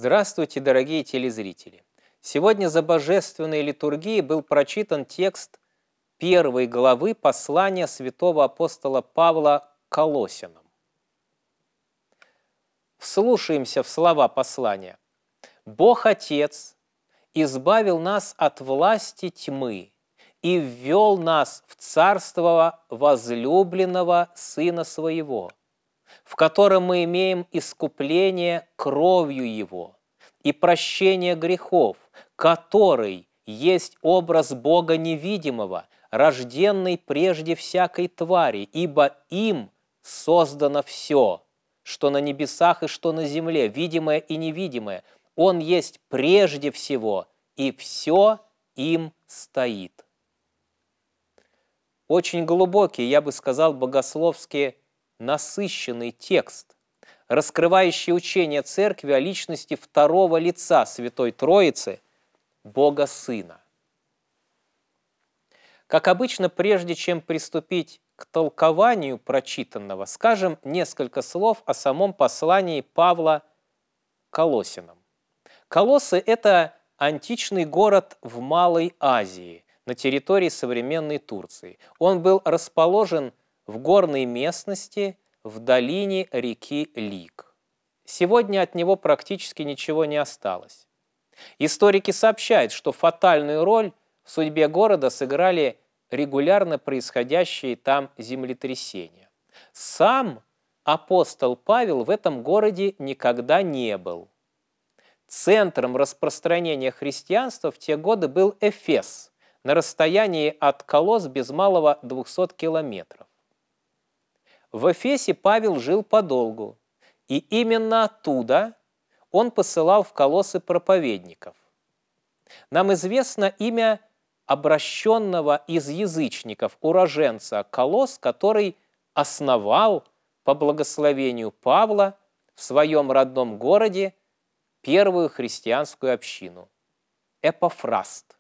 Здравствуйте, дорогие телезрители! Сегодня за божественной литургией был прочитан текст первой главы послания святого апостола Павла к Колоссянам. Вслушаемся в слова послания. «Бог Отец избавил нас от власти тьмы и ввел нас в царство возлюбленного Сына Своего, в котором мы имеем искупление кровью Его и прощение грехов, который есть образ Бога невидимого, рожденный прежде всякой твари, ибо им создано все, что на небесах и что на земле, видимое и невидимое. Он есть прежде всего, и все им стоит». Очень глубокий, я бы сказал, богословски насыщенный текст, раскрывающий учение Церкви о личности второго лица Святой Троицы, Бога Сына. Как обычно, прежде чем приступить к толкованию прочитанного, скажем несколько слов о самом послании Павла к Колоссянам. Колоссы – это античный город в Малой Азии, на территории современной Турции. Он был расположен в горной местности в долине реки Лик. Сегодня от него практически ничего не осталось. Историки сообщают, что фатальную роль в судьбе города сыграли регулярно происходящие там землетрясения. Сам апостол Павел в этом городе никогда не был. Центром распространения христианства в те годы был Эфес, на расстоянии от Колосс без малого 200 километров. В Эфесе Павел жил подолгу, и именно оттуда он посылал в Колоссы проповедников. Нам известно имя обращенного из язычников уроженца Колосс, который основал по благословению Павла в своем родном городе первую христианскую общину – Эпафраст.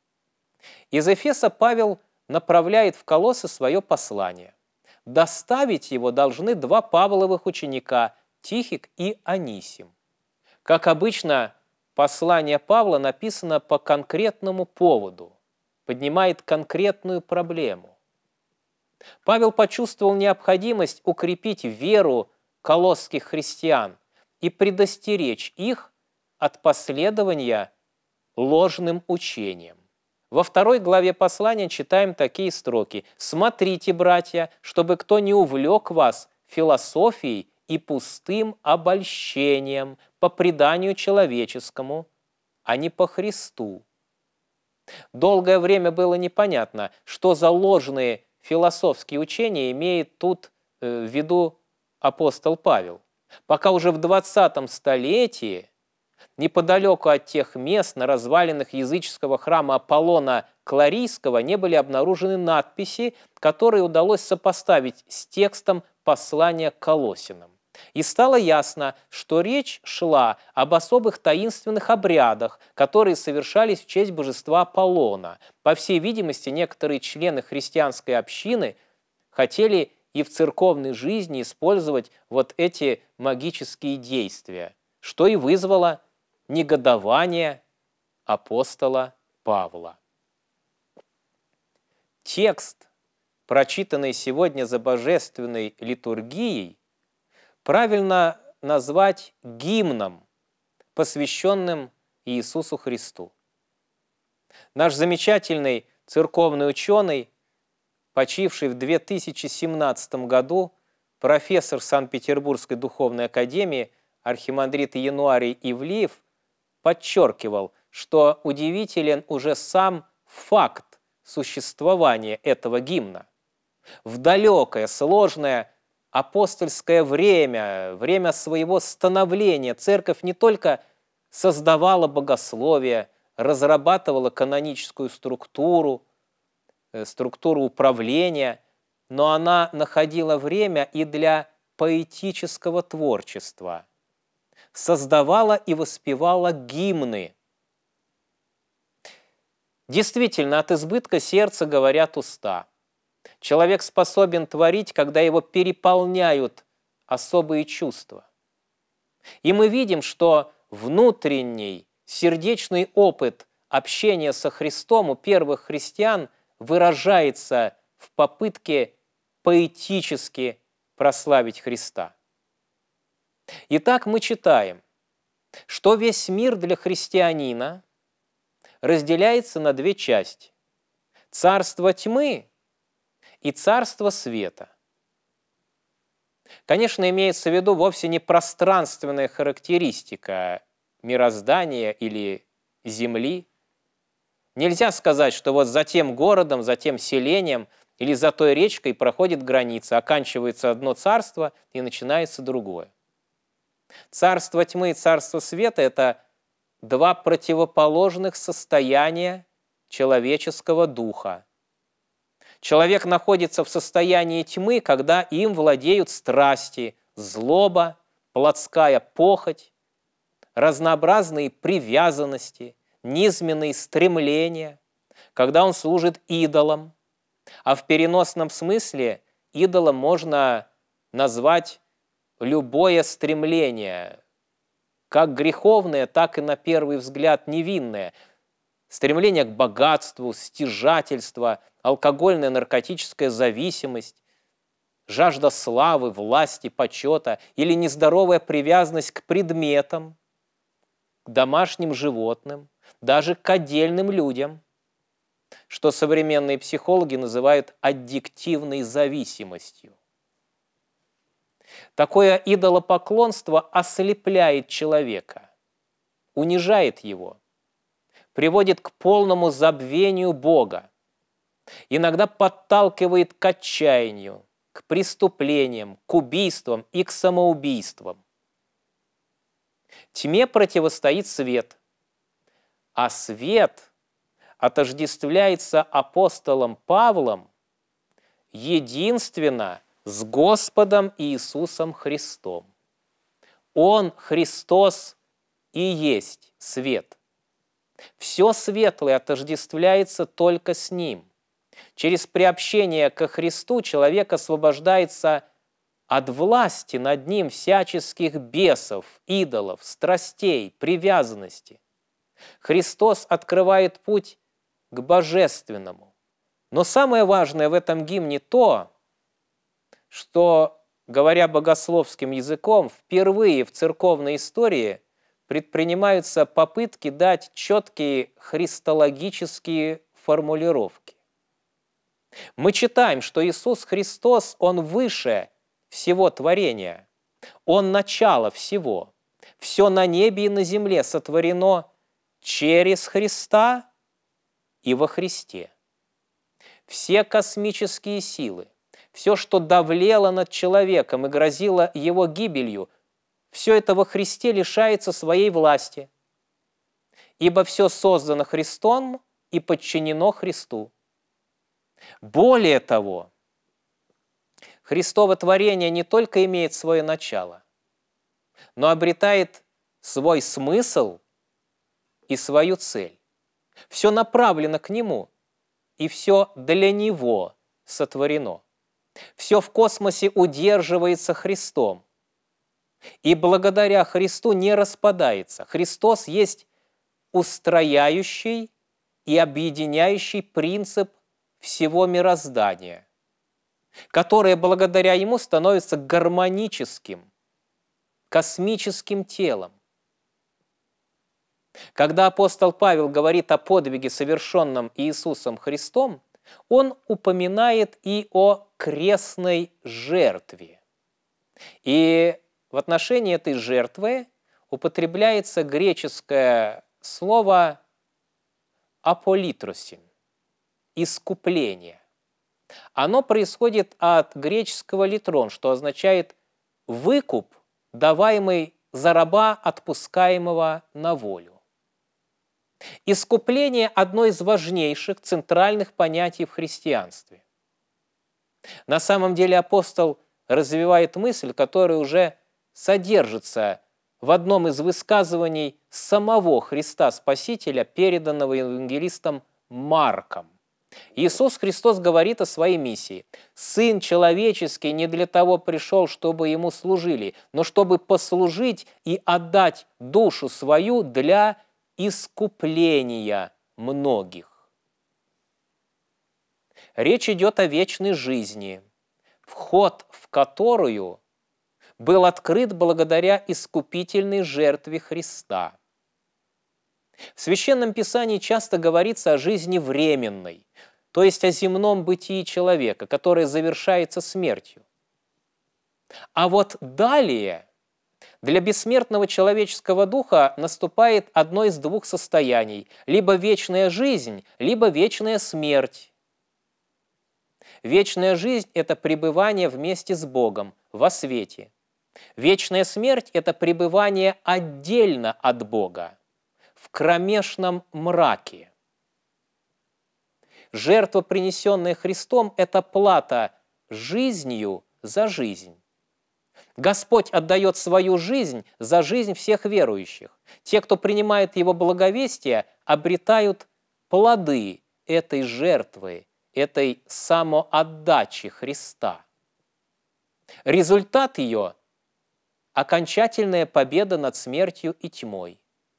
Из Эфеса Павел направляет в Колоссы свое послание. Доставить его должны два Павловых ученика – Тихик и Анисим. Как обычно, послание Павла написано по конкретному поводу, поднимает конкретную проблему. Павел почувствовал необходимость укрепить веру колосских христиан и предостеречь их от последования ложным учениям. Во второй главе послания читаем такие строки: «Смотрите, братья, чтобы кто не увлек вас философией и пустым обольщением по преданию человеческому, а не по Христу». Долгое время было непонятно, что за ложные философские учения имеет тут в виду апостол Павел, пока уже в 20 столетии неподалеку от тех мест на развалинах языческого храма Аполлона Кларийского не были обнаружены надписи, которые удалось сопоставить с текстом послания к Колоссянам. И стало ясно, что речь шла об особых таинственных обрядах, которые совершались в честь божества Аполлона. По всей видимости, некоторые члены христианской общины хотели и в церковной жизни использовать вот эти магические действия, что и вызвало негодование апостола Павла. Текст, прочитанный сегодня за божественной литургией, правильно назвать гимном, посвященным Иисусу Христу. Наш замечательный церковный ученый, почивший в 2017 году, профессор Санкт-Петербургской духовной академии архимандрит Януарий Ивлиев, подчеркивал, что удивителен уже сам факт существования этого гимна. В далекое, сложное апостольское время, время своего становления, церковь не только создавала богословие, разрабатывала каноническую структуру управления, но она находила время и для поэтического творчества, создавала и воспевала гимны. Действительно, от избытка сердца говорят уста. Человек способен творить, когда его переполняют особые чувства. И мы видим, что внутренний, сердечный опыт общения со Христом у первых христиан выражается в попытке поэтически прославить Христа. Итак, мы читаем, что весь мир для христианина разделяется на две части – царство тьмы и царство света. Конечно, имеется в виду вовсе не пространственная характеристика мироздания или земли. Нельзя сказать, что вот за тем городом, за тем селением или за той речкой проходит граница, оканчивается одно царство и начинается другое. Царство тьмы и царство света – это два противоположных состояния человеческого духа. Человек находится в состоянии тьмы, когда им владеют страсти, злоба, плотская похоть, разнообразные привязанности, низменные стремления, когда он служит идолам. А в переносном смысле идолом можно назвать любое стремление, как греховное, так и на первый взгляд невинное. Стремление к богатству, стяжательство, алкогольная, наркотическая зависимость, жажда славы, власти, почета или нездоровая привязанность к предметам, к домашним животным, даже к отдельным людям, что современные психологи называют аддиктивной зависимостью. Такое идолопоклонство ослепляет человека, унижает его, приводит к полному забвению Бога, иногда подталкивает к отчаянию, к преступлениям, к убийствам и к самоубийствам. Тьме противостоит свет, а свет отождествляется апостолом Павлом единственно с Господом Иисусом Христом. Он, Христос, и есть свет. Все светлое отождествляется только с Ним. Через приобщение ко Христу человек освобождается от власти над ним всяческих бесов, идолов, страстей, привязанностей. Христос открывает путь к божественному. Но самое важное в этом гимне то, что, говоря богословским языком, впервые в церковной истории предпринимаются попытки дать четкие христологические формулировки. Мы читаем, что Иисус Христос, Он выше всего творения, Он начало всего. Все на небе и на земле сотворено через Христа и во Христе. Все космические силы, все, что давлело над человеком и грозило его гибелью, все это во Христе лишается своей власти, ибо все создано Христом и подчинено Христу. Более того, Христово творение не только имеет свое начало, но обретает свой смысл и свою цель. Все направлено к Нему, и все для Него сотворено. Все в космосе удерживается Христом, и благодаря Христу не распадается. Христос есть устрояющий и объединяющий принцип всего мироздания, которое благодаря Ему становится гармоническим, космическим телом. Когда апостол Павел говорит о подвиге, совершенном Иисусом Христом, он упоминает и о крестной жертве. И в отношении этой жертвы употребляется греческое слово «аполитросин» – «искупление». Оно происходит от греческого «литрон», что означает «выкуп, даваемый за раба, отпускаемого на волю». Искупление – одно из важнейших центральных понятий в христианстве. На самом деле апостол развивает мысль, которая уже содержится в одном из высказываний самого Христа Спасителя, переданного евангелистом Марком. Иисус Христос говорит о своей миссии. «Сын человеческий не для того пришел, чтобы ему служили, но чтобы послужить и отдать душу свою для искупления многих». Речь идет о вечной жизни, вход в которую был открыт благодаря искупительной жертве Христа. В Священном Писании часто говорится о жизни временной, то есть о земном бытии человека, которое завершается смертью. А вот далее для бессмертного человеческого духа наступает одно из двух состояний – либо вечная жизнь, либо вечная смерть. Вечная жизнь – это пребывание вместе с Богом во свете. Вечная смерть – это пребывание отдельно от Бога, в кромешном мраке. Жертва, принесенная Христом, – это плата жизнью за жизнь. Господь отдает свою жизнь за жизнь всех верующих. Те, кто принимает Его благовестие, обретают плоды этой жертвы, этой самоотдачи Христа. Результат ее – окончательная победа над смертью и тьмой.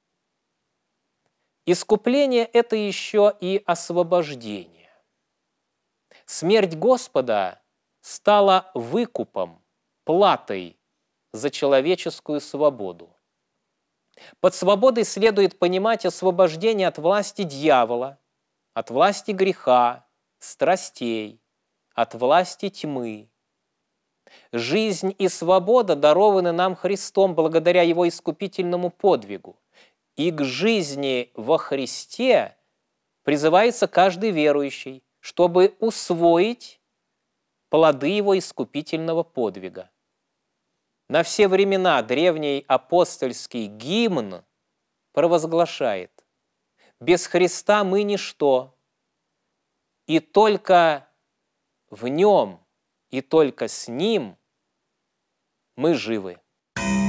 Искупление – это еще и освобождение. Смерть Господа стала выкупом, платой за человеческую свободу. Под свободой следует понимать освобождение от власти дьявола, от власти греха, страстей, от власти тьмы. Жизнь и свобода дарованы нам Христом благодаря Его искупительному подвигу. И к жизни во Христе призывается каждый верующий, чтобы усвоить плоды Его искупительного подвига. На все времена древний апостольский гимн провозглашает: «Без Христа мы ничто, и только в Нем, и только с Ним мы живы».